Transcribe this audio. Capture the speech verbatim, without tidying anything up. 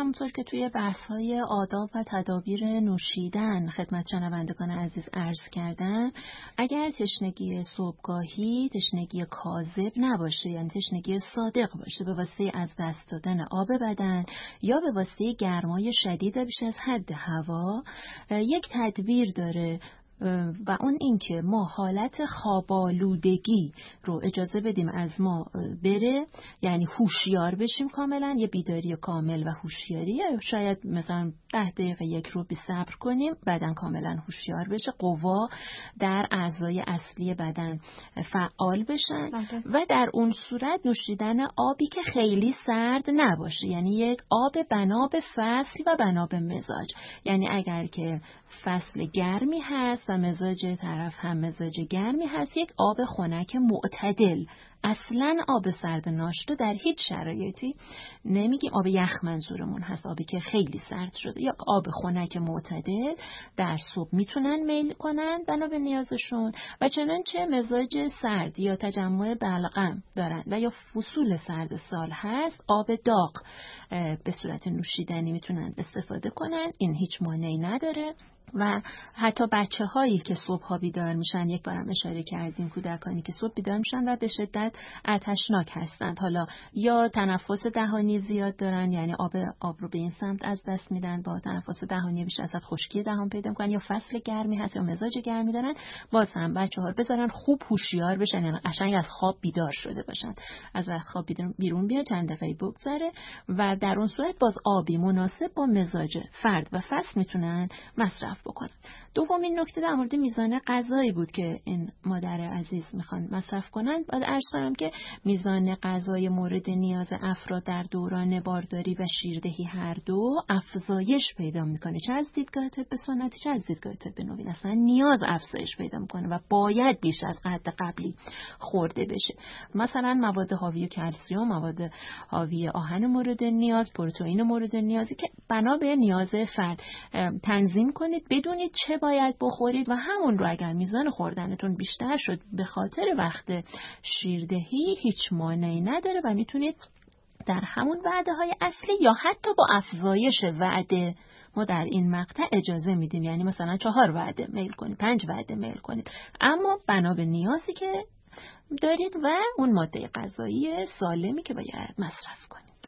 همونطور که توی بحث‌های آداب و تدابیر نوشیدن خدمت شنوندگان عزیز عرض کردم، اگر تشنگی صبحگاهی تشنگی کاذب نباشه، یعنی تشنگی صادق باشه به واسطه از دست دادن آب بدن یا به واسطه گرمای شدید بیش از حد هوا، یک تدبیر داره و اون این که ما حالت خوابالودگی رو اجازه بدیم از ما بره، یعنی هوشیار بشیم کاملا، یه بیداری کامل و هوشیاری، یا شاید مثلا ده دقیقه یک رو بی صبر کنیم بدن کاملا هوشیار بشه، قوا در اعضای اصلی بدن فعال بشن و در اون صورت نوشیدن آبی که خیلی سرد نباشه، یعنی یک آب بنا به فصل و بنا به مزاج. یعنی اگر که فصل گرمی هست و مزاج طرف هم مزاج گرمی هست، یک آب خنک معتدل، اصلا آب سرد ناشتا در هیچ شرایطی نمیگیم. آب یخ منظورمون هست، آبی که خیلی سرد شده، یا آب خنک معتدل در صبح میتونن میل کنن بنا به نیازشون. و چنانچه مزاج سرد یا تجمع بلغم دارن و یا فصول سرد سال هست، آب داغ به صورت نوشیدنی میتونن استفاده کنن، این هیچ مانعی نداره. و حتی بچه هایی که صبح ها بیدار میشن، یک بارم اشاره کردیم، کودکانی که صبح بیدار میشن و به شدت آتشناک هستند، حالا یا تنفس دهانی زیاد دارن، یعنی آب آب رو به این سمت از دست میدن، با تنفس دهانی بیش از حد خشکی دهان پیدا میکنن، یا فصل گرمی هست یا مزاج گرمی دارن، باز هم بچه ها رو بذارن خوب هوشیار بشن، یعنی قشنگ از خواب بیدار شده باشن، از خواب بیرون بیان، چند دقیقه بگذره و در اون صورت باز آبی مناسب با مزاج فرد و فصل میتونن مصرف بکنن. دومین نکته در مورد میزان غذایی بود که این مادر عزیز میخوان مصرف کنن. باید عرض کنم که میزان غذای مورد نیاز افراد در دوران بارداری و شیردهی هر دو افزایش پیدا میکنه، چه از دیدگاه طب سنتی چه از دیدگاه طب نوین. اصلا نیاز افزایش پیدا میکنه و باید بیش از حد قبلی خورده بشه. مثلا مواد حاوی کلسیم، مواد حاوی آهن مورد نیاز، پروتئین مورد نیازی که بنا به نیاز فرد تنظیم کنید، بدونید چه باید بخورید و همون رو اگر میزان خوردنتون بیشتر شد به خاطر وقت شیردهی هیچ مانعی نداره و میتونید در همون وعده های اصلی یا حتی با افزایش وعده ما در این مقطع اجازه میدیم، یعنی مثلا چهار وعده میل کنید، پنج وعده میل کنید، اما بنا به نیازی که دارید و اون ماده غذایی سالمی که باید مصرف کنید.